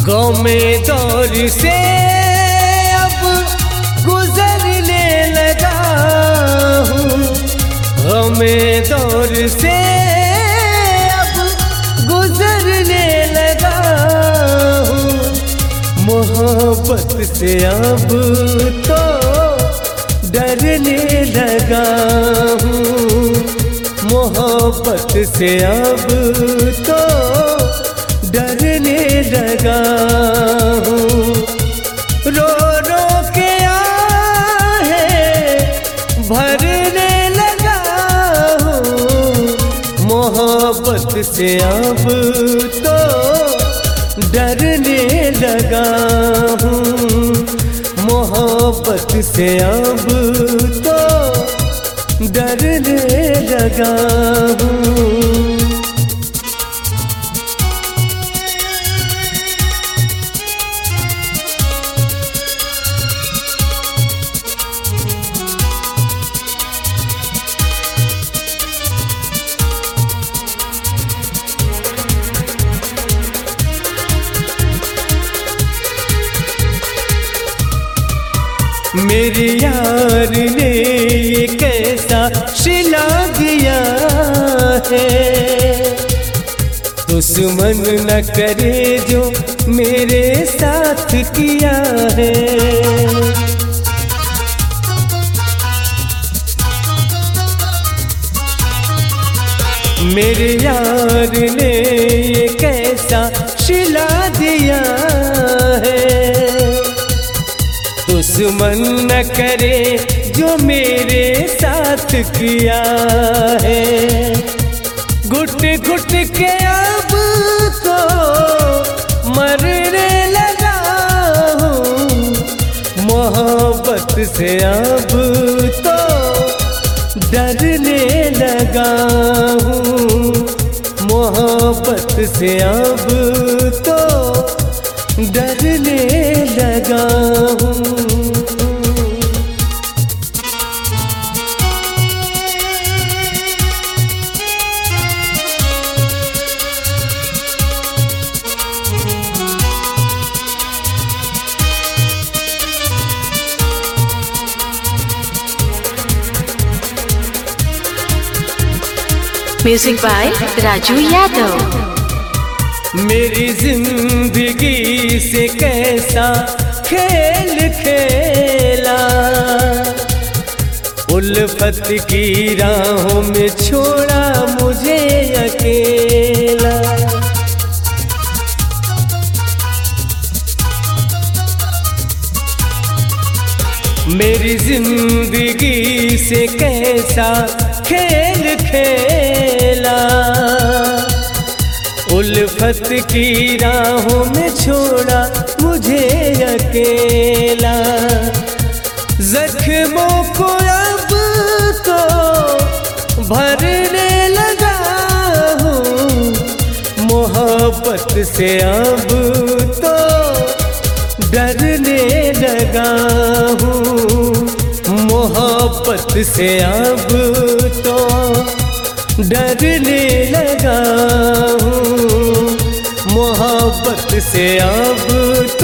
गाँव में दौर से अब गुजरने लगा हूँ, गाँव में दौर से अब गुजरने लगा हूँ। मोहब्बत से अब तो डरने लगा हूँ, मोहब्बत से अब तो डरने लगा हूँ। रो रो के आहें भरने लगा हूँ, मोहब्बत से अब तो डरने लगा हूँ, मोहब्बत से अब तो डरने लगा हूँ। मेरे यार ने ये कैसा सिला दिया है, दुश्मन न करे जो मेरे साथ किया है। मेरे यार ने ये कैसा सिला दिया है, दुश्मन न करे जो मेरे साथ किया है। घुट घुट के अब तो मरने लगा हूँ, मोहब्बत से अब तो डरने लगा हूँ, मोहब्बत से अब तो डरने लगा हूँ। Music by Raju Yadav. मेरी जिंदगी से कैसा खेल खेला, उल्फत की राहों में छोड़ा मुझे अकेला। मेरी जिंदगी से कैसा खेल खेला, उल्फत की राहों में छोड़ा मुझे अकेला। जख्मों को अब तो भरने लगा हूँ, मोहब्बत से अब तो डरने लगा हूँ, मोहब्बत से अब तो डरने लगा हूँ, मोहब्बत से अब